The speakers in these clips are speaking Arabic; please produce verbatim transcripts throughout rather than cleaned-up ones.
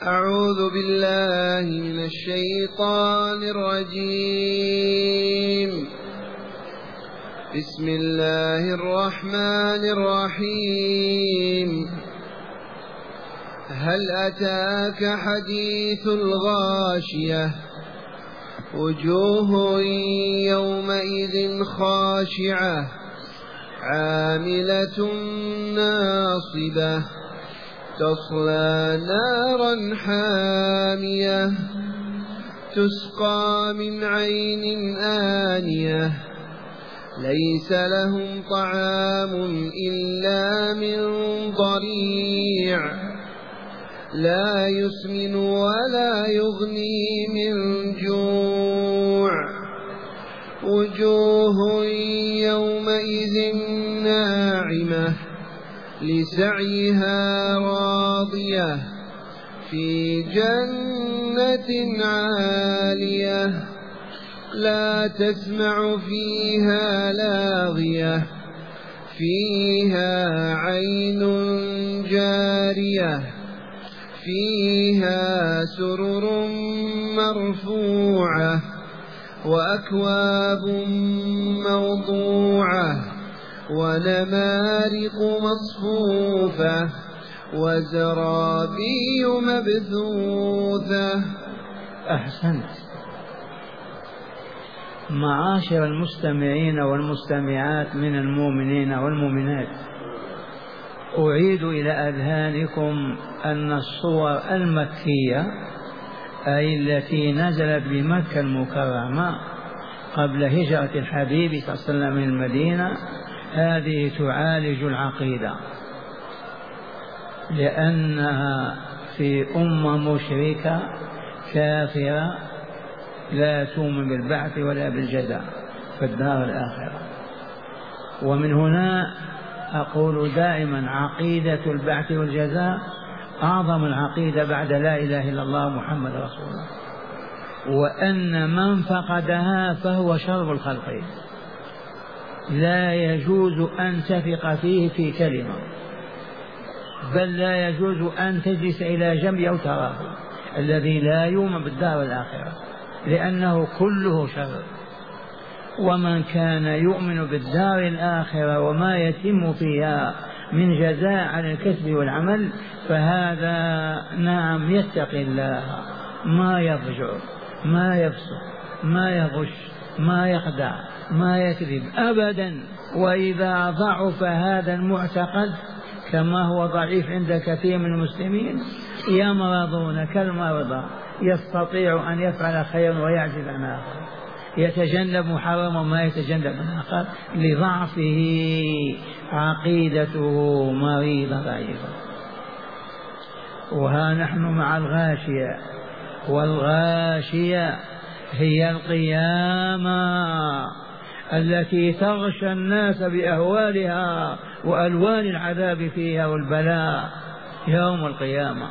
أعوذ بالله من الشيطان الرجيم. بسم الله الرحمن الرحيم. هل أتاك حديث الغاشية وجوه يومئذ خاشعة عاملة ناصبة تصلى نارا حامية تسقى من عين آنية ليس لهم طعام إلا من ضريع لا يسمن ولا يغني من جوع وجوه يومئذ ناعمة لسعيها راضية في جنة عالية لا تسمع فيها لاغية فيها عين جارية فيها سرر مرفوعة وأكواب موضوعة ونمارق مصفوفة وزرابي مبثوثة. أحسنت. معاشر المستمعين والمستمعات من المؤمنين والمؤمنات، أعيد إلى أذهانكم أن الصور المكية أي التي نزلت بمكة المكرمة قبل هجرة الحبيب صلى الله عليه وسلم من المدينة هذه تعالج العقيدة، لأنها في أمة مشركة كافرة لا تؤمن بالبعث ولا بالجزاء في الدار الآخرة. ومن هنا أقول دائما عقيدة البعث والجزاء أعظم العقيدة بعد لا إله إلا الله محمد رسول الله، وأن من فقدها فهو شر الخلق، لا يجوز أن تثق فيه في كلمة، بل لا يجوز أن تجلس إلى جنب أو تراه الذي لا يؤمن بالدار الآخرة، لأنه كله شر. ومن كان يؤمن بالدار الآخرة وما يتم فيها من جزاء على الكسب والعمل فهذا نعم يتقي الله، ما يفجر ما يفسق ما يغش ما يخدع ما يكذب أبدا. وإذا ضعف هذا المعتقد كما هو ضعيف عند كثير من المسلمين يمرضون كالمرضى، يستطيع أن يفعل خيرا ويعجز عن آخر، يتجنب محرما وما يتجنب من آخر لضعفه، عقيدته مريضة ضعيفة. وها نحن مع الغاشية، والغاشية هي القيامة التي تغشى الناس بأهوالها وألوان العذاب فيها والبلاء يوم القيامة.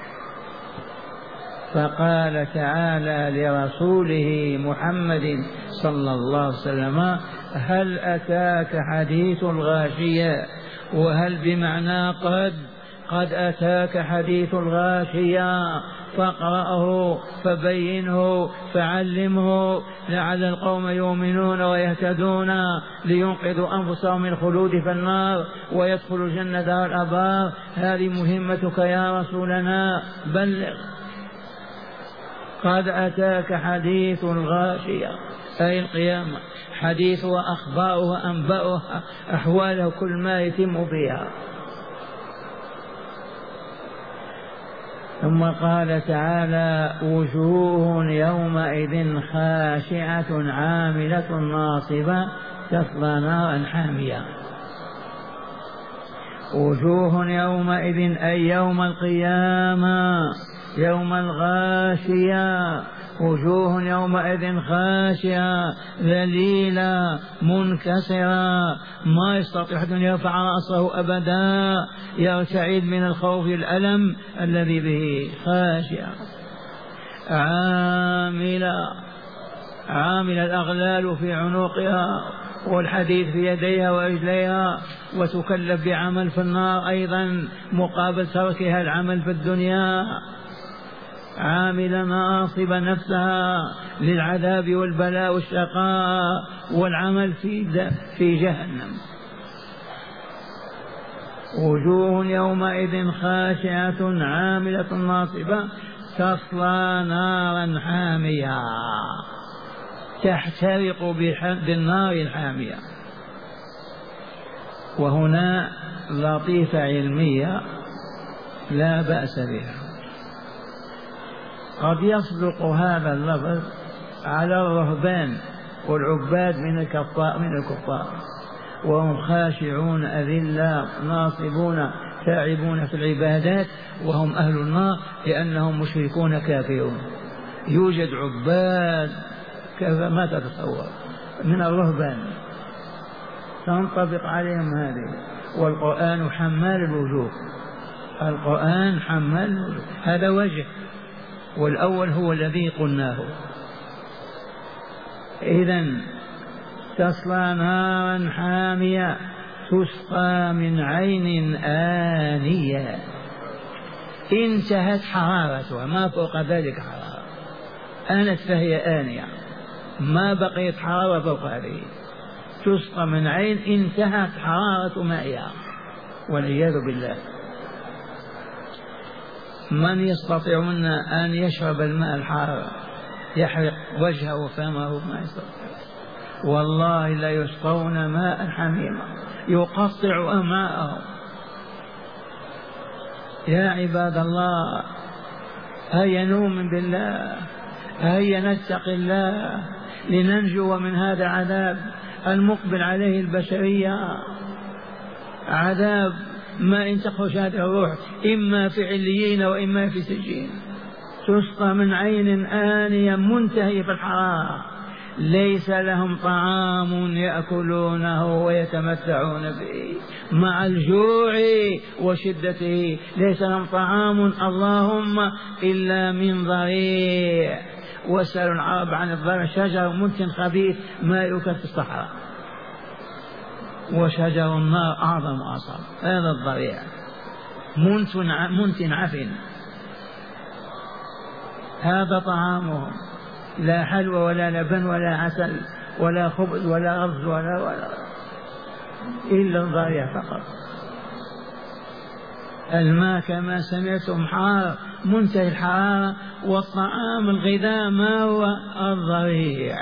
فقال تعالى لرسوله محمد صلى الله عليه وسلم: هل أتاك حديث الغاشية؟ وهل بمعنى قد قد أتاك حديث الغاشية، فاقرأه فبينه فعلمه لعل القوم يؤمنون ويهتدون لينقذوا أنفسهم من الخلود في النار ويدخلوا الجنة دار الأبرار. هذه مهمتك يا رسولنا، بلغ. قد أتاك حديث الغاشية أي القيامة، حديث وأخبارها أنبأها أحواله كل ما يتم فيها. ثم قال تعالى: وجوه يومئذ خاشعة عاملة ناصبة تصلى نارا حامية. وجوه يومئذ أي يوم القيامة، يوم الغاشية، وجوه يومئذ خاشعة ذليلة منكسرة، ما يستطيع أحد أن يرفع رأسه أبدا، يرتعد من الخوف الألم الذي به. خاشعة عاملة، عامل الأغلال في عنقها والحديد في يديها ورجليها، وتكلف بعمل في النار أيضا مقابل تركها العمل في الدنيا. عاملة ناصبة نفسها للعذاب والبلاء والشقاء والعمل في في جهنم. وجوه يومئذ خاشعة عاملة ناصبة تصلى نارا حامية تحترق بالنار الحامية. وهنا لطيفة علمية لا بأس بها. قد يصدق هذا اللفظ على الرهبان والعباد من الكفار من الكفار وهم خاشعون أذلاء ناصبون تاعبون في العبادات وهم أهل النار لأنهم مشركون كافرون. يوجد عباد كذا ما تتصور من الرهبان تنطبق عليهم هذه. والقرآن حمال الوجوه، القرآن حمال الوجوه، هذا وجه، والأول هو الذي قلناه. إذن تصلى نارا حامية تسقى من عين آنية انتهت حرارتها ما فوق ذلك حرارة، آنت فهي آنية ما بقيت حرارة فوق هذه. تسقى من عين انتهت حرارة مائها والعياذ بالله. من يستطيع منا أن يشرب الماء الحار يحرق وجهه وفمه؟ ما يستطيع والله. لا يسقون ماء حميما يقطع أمعاءهم. يا عباد الله هيا نؤمن بالله، هيا نتقي الله لننجو من هذا العذاب المقبل عليه البشرية. عذاب ما إن تخرج هذه الروح إما في عليين وإما في سجين. تسقى من عين آنية منتهية في الحرارة ليس لهم طعام يأكلونه ويتمتعون به مع الجوع وشدته. ليس لهم طعام اللهم إلا من ضريع. واسألوا العرب عن الضريع، شجر منتن خبيث ما يؤكل في الصحراء، وشجر النار أعظم وأصعب. هذا الضريع منتن عفن، هذا طعامهم. لا حلوى ولا لبن ولا عسل ولا خبز ولا رز ولا ولا إلا الضريع فقط. الماء كما سمعتم حار منتهي الحرارة، والطعام الغذاء ما هو الضريع.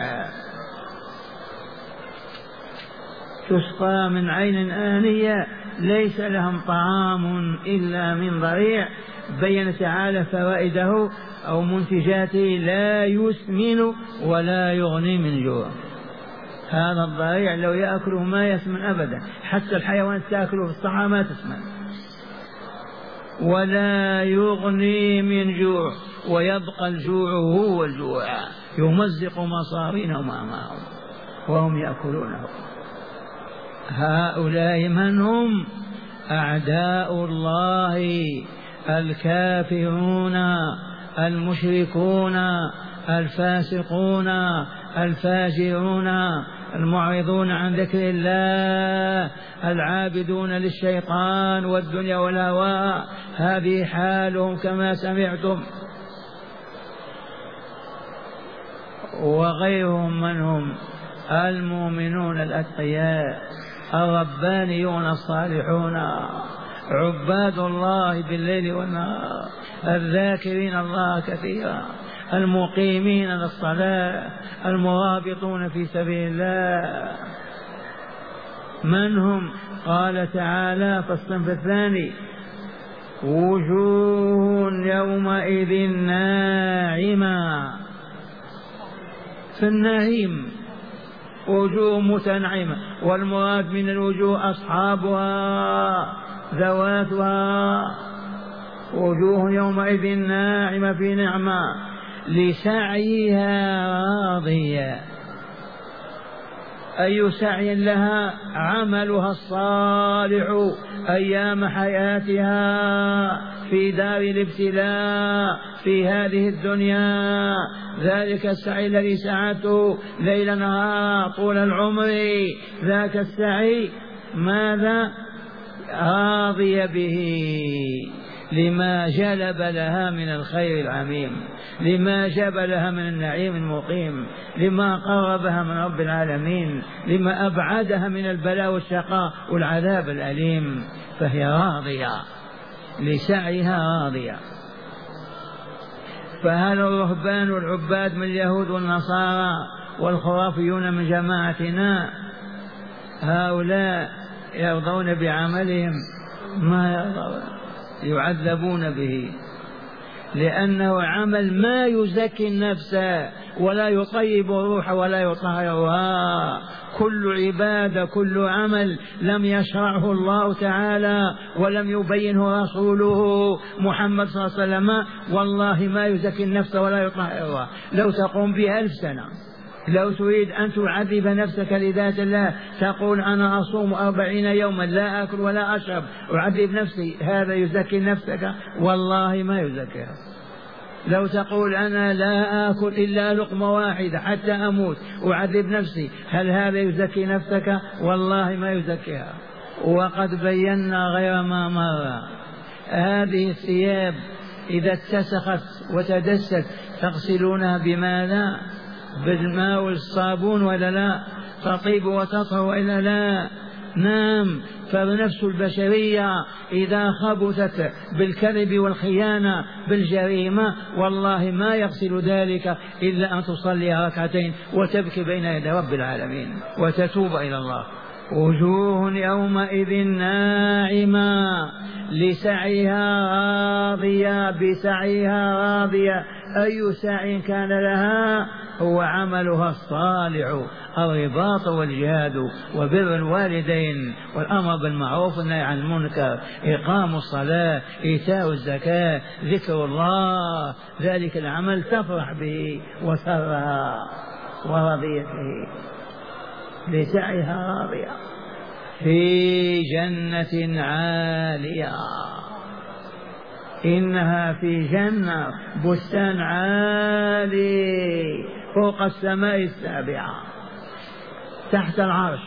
تسقى من عين آنية ليس لهم طعام إلا من ضريع. بين تعالى فوائده أو منتجاته: لا يسمن ولا يغني من جوع. هذا الضريع لو يأكله ما يسمن أبدا، حتى الحيوانات تأكله في الصحراء ما تسمن. ولا يغني من جوع، ويبقى الجوع هو الجوع يمزق مصارينهم أمامهم وهم يأكلونه. هؤلاء من هم؟ أعداء الله الكافرون المشركون الفاسقون الفاجرون المعرضون عن ذكر الله العابدون للشيطان والدنيا والهوى. هذه حالهم كما سمعتم. وغيرهم من هم؟ المؤمنون الأتقياء الربانيون الصالحون عباد الله بالليل والنهار الذاكرين الله كثيرا المقيمين للصلاة المرابطون في سبيل الله. من هم؟ قال تعالى في الصنف الثاني: وجوه يومئذ ناعمة. في النعيم وجوه متنعمة، والمراد من الوجوه أصحابها ذواتها. وجوه يومئذ ناعمة في نعمة لسعيها راضية. أي سعي لها؟ عملها الصالح أيام حياتها في دار الابتلاء في هذه الدنيا. ذلك السعي الذي سعته ليل نهار طول العمر، ذاك السعي ماذا؟ راضي به. لما جلب لها من الخير العميم، لما جاب لها من النعيم المقيم، لما قربها من رب العالمين، لما أبعدها من البلاء والشقاء والعذاب الأليم، فهي راضية لسعيها راضية. فهل الرهبان والعباد من اليهود والنصارى والخرافيون من جماعتنا هؤلاء يرضون بعملهم؟ ما يرضون، يعذبون به، لأنه عمل ما يزكي النفس ولا يطيب الروح ولا يطهرها. كل عبادة كل عمل لم يشرعه الله تعالى ولم يبينه رسوله محمد صلى الله عليه وسلم والله ما يزكي النفس ولا يطهرها. لو تقوم بها ألف سنة، لو تريد أن تعذب نفسك لذات الله تقول أنا أصوم أربعين يوما لا أكل ولا أشرب أعذب نفسي، هذا يزكي نفسك؟ والله ما يزكيها. لو تقول أنا لا آكل إلا لقمة واحدة حتى أموت أعذب نفسي، هل هذا يزكي نفسك؟ والله ما يزكيها. وقد بينا غير ما مر هذه الثياب إذا اتسخت وتدست تغسلونها بماذا؟ بالماء والصابون ولا لا؟ تطيب وتطهر وإلا لا؟ نعم. فالنفس البشرية إذا خبثت بالكذب والخيانة بالجريمة والله ما يغسل ذلك إلا أن تصلي ركعتين وتبكي بين يدي رب العالمين وتتوب إلى الله. وجوه يومئذ ناعمة لسعيها راضية، بسعيها راضية. أي سعي كان لها؟ هو عملها الصالح، الرباط والجهاد وبر الوالدين والأمر بالمعروف والنهي عن المنكر، إقام الصلاة، إيتاء الزكاة، ذكر الله. ذلك العمل تفرح به وسرها ورضيت به، لسعيها راضية في جنة عالية. إنها في جنة بستان عالي فوق السماء السابعة تحت العرش،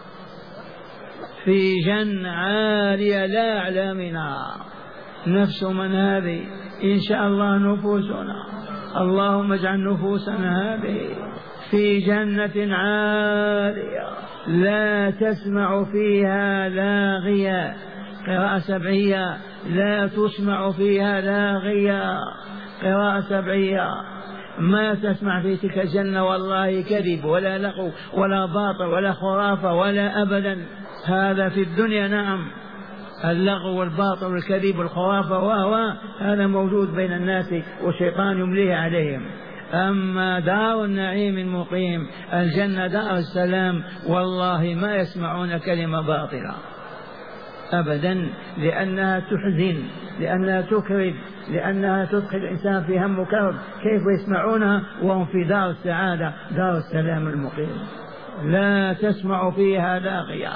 في جنة عالية لا أعلى منها. نفس من هذه؟ إن شاء الله نفوسنا، اللهم اجعل نفوسنا هذه في جنة عالية لا تسمع فيها لاغية. قراءة سبعية لا تسمع فيها لاغية، قراءة سبعية. ما تسمع في تلك الجنة والله كذب ولا لغو ولا باطل ولا خرافة ولا أبدا. هذا في الدنيا نعم، اللغو والباطل والكذب والخرافة وهو هذا موجود بين الناس والشيطان يمليه عليهم. أما دار النعيم المقيم الجنة دار السلام والله ما يسمعون كلمة باطلة أبدا، لأنها تحزن، لأنها تكرب، لأنها تدخل الإنسان في هم وكرب. كيف يسمعونها وهم في دار السعادة دار السلام المقيم؟ لا تسمع فيها لاغية.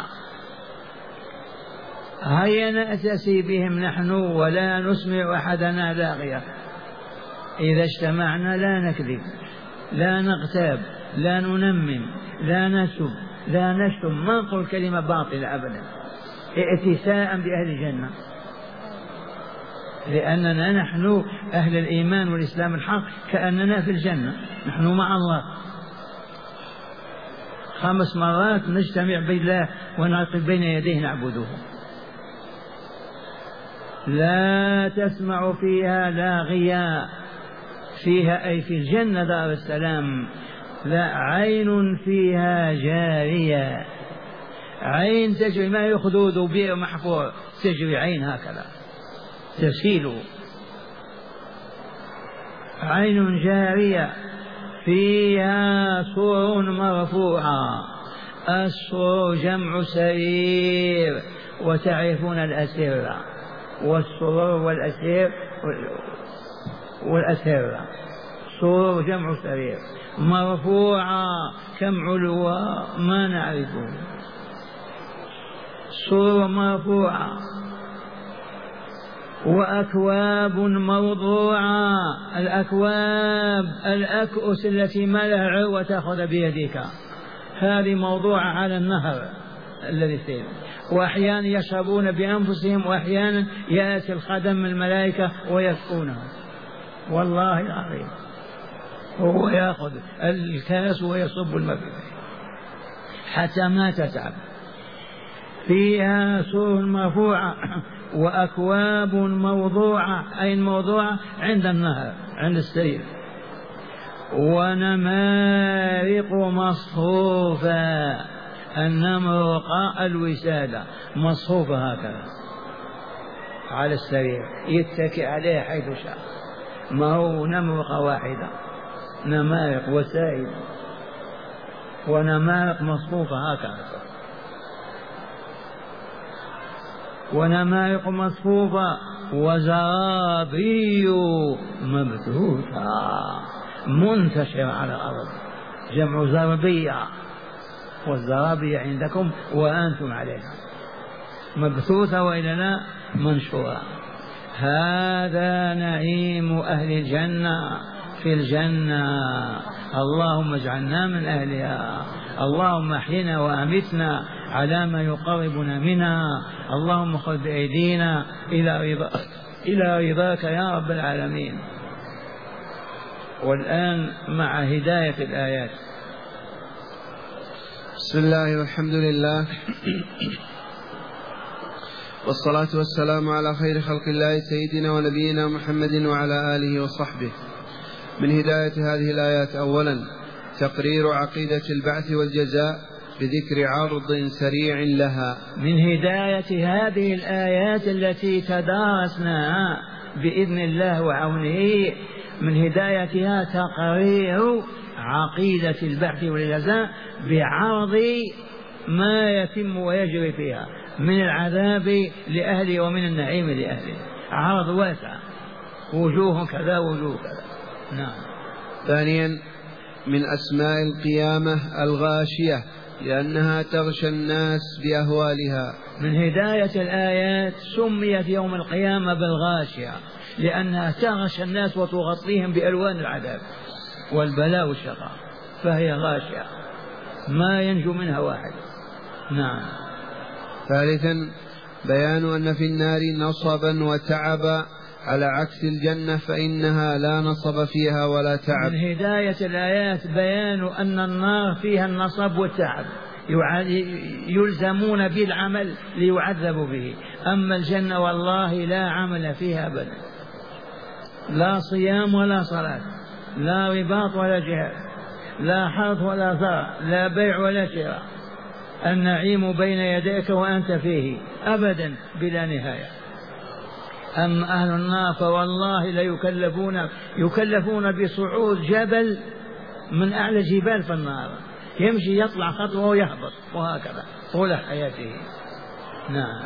هيا نأتسي بهم نحن ولا نسمع أحدنا لاغية. إذا اجتمعنا لا نكذب، لا نغتاب، لا ننمم، لا نسب، لا نشتم، ما نقول كلمة باطلة أبدا، ائتساء بأهل الجنة، لأننا نحن أهل الإيمان والإسلام الحق كأننا في الجنة، نحن مع الله. خمس مرات نجتمع بالله ونقف بين يديه نعبده. لا تسمع فيها لاغية، فيها أي في الجنة دار السلام. لا عين فيها جارية، عين تجري، ما يخدود بئر محفور، تجري عين هكذا تسيل، عين جارية فيها سرر مرفوعة. السرر جمع سرير، وتعرفون الأسرة والسرور والأسير والأسرة. سرور جمع سرير، مرفوعة كم علوة ما نعرفه. سرور مرفوعة، وأكواب موضوعة. الأكواب الأكؤس التي ما لها عروة تأخذ بيدك، هذه موضوعة على النهر الذي سير. وأحيانا يشربون بأنفسهم، وأحيانا يأتي الخدم من الملائكة ويسقونهم. والله العظيم هو يأخذ الكاس ويصب الماء حتى ما تتعب. فيها سرر مرفوعة وأكواب موضوعة، أي موضوعة عند النهر عند السير، ونمارق مصفوفة. النمرق الوسادة مصفوفة هكذا على السرير يتكئ عليها حيث شاء، ما هو نمرقة واحدة، نمارق وسائل ونمارق مصفوفة هكذا، ونمارق مصفوفة وزرابي مبثوثة منتشرة على الأرض، جمع زربية، والزرابي عندكم وأنتم عليها مبثوثة وإلا لا منشورة. هذا نعيم أهل الجنة في الجنة، اللهم اجعلنا من أهلها، اللهم احينا وأمتنا على ما يقربنا منها، اللهم خذ بأيدينا إلى رضاك إلى رضاك يا رب العالمين. والآن مع هداية الآيات. بسم الله والحمد لله والصلاة والسلام على خير خلق الله سيدنا ونبينا محمد وعلى آله وصحبه. من هداية هذه الآيات أولا تقرير عقيدة البعث والجزاء بذكر عرض سريع لها. من هداية هذه الآيات التي تدارسناها بإذن الله وعونه، من هدايتها تقرير عقيدة البعث والجزاء بعرض ما يتم ويجري فيها من العذاب لأهله ومن النعيم لأهله، عرض واسع، وجوه كذا وجوه كذا. نعم. ثانيا من أسماء القيامة الغاشية لأنها تغشى الناس بأهوالها. من هداية الآيات سميت يوم القيامة بالغاشية لأنها تغشى الناس وتغطيهم بألوان العذاب والبلاء والشقاء، فهي غاشية ما ينجو منها واحد. نعم. ثالثا بيان أن في النار نصبا وتعبا على عكس الجنة فإنها لا نصب فيها ولا تعب. من هداية الآيات بيان أن النار فيها النصب والتعب، يلزمون بالعمل ليعذبوا به، أما الجنة والله لا عمل فيها أبدا، لا صيام ولا صلاة، لا رباط ولا جهاد، لا حرث ولا زرع، لا بيع ولا شراء، النعيم بين يديك وأنت فيه أبدا بلا نهاية. أما أهل النار فوالله لا يكلفون يكلفون بصعود جبل من أعلى جبال في النار، يمشي يطلع خطوة ويهبط وهكذا طول حياته. نعم.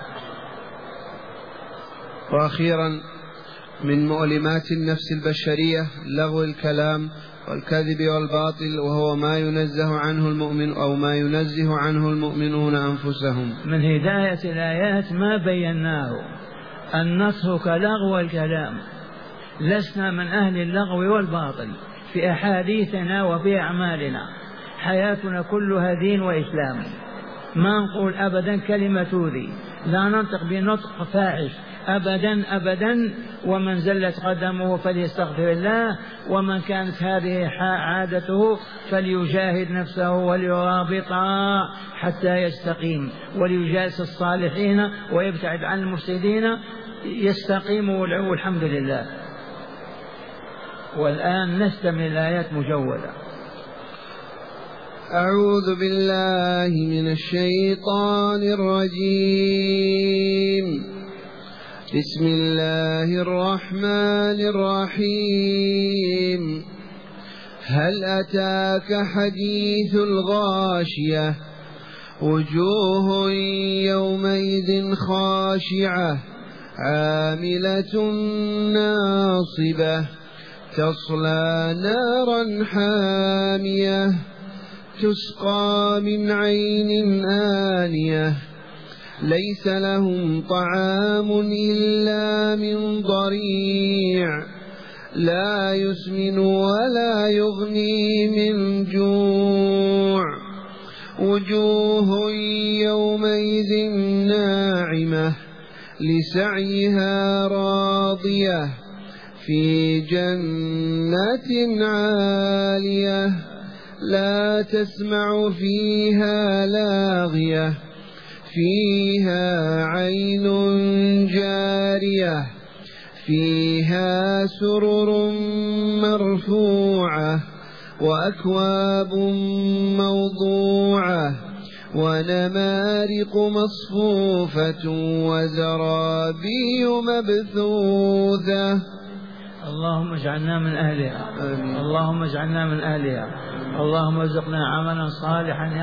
وأخيرا من مؤلمات النفس البشرية لغو الكلام والكذب والباطل، وهو ما ينزه عنه المؤمن أو ما ينزه عنه المؤمنون أنفسهم. من هداية الآيات ما بيناه أن نترك لغو الكلام، لسنا من أهل اللغو والباطل في أحاديثنا وفي أعمالنا، حياتنا كلها دين وإسلام، ما نقول أبدا كلمة تؤذي، لا ننطق بنطق فاحش أبدا أبدا، ومن زلت قدمه فليستغفر الله، ومن كانت هذه عادته فليجاهد نفسه وليرابطها حتى يستقيم، وليجالس الصالحين ويبتعد عن المفسدين يستقيم والحمد لله. والآن نستمع الآيات مجودة. أعوذ بالله من الشيطان الرجيم. بسم الله الرحمن الرحيم. هل أتاك حديث الغاشية وجوه يومئذ خاشعة عاملة ناصبة تصلى نارا حامية تسقى من عين آنية ليس لهم طعام إلا من ضريع لا يسمن ولا يغني من جوع وجوه يومئذ ناعمة لسعيها راضية في جنة عالية لا تسمع فيها لاغية فيها عين جارية فيها سرر مرفوعة وأكواب موضوعة ونمارق مصفوفة وزرابي مبثوثة. اللهم اجعلنا من أهلها. آمين. اللهم اجعلنا من أهلها. اللهم ارزقنا عملا صالحا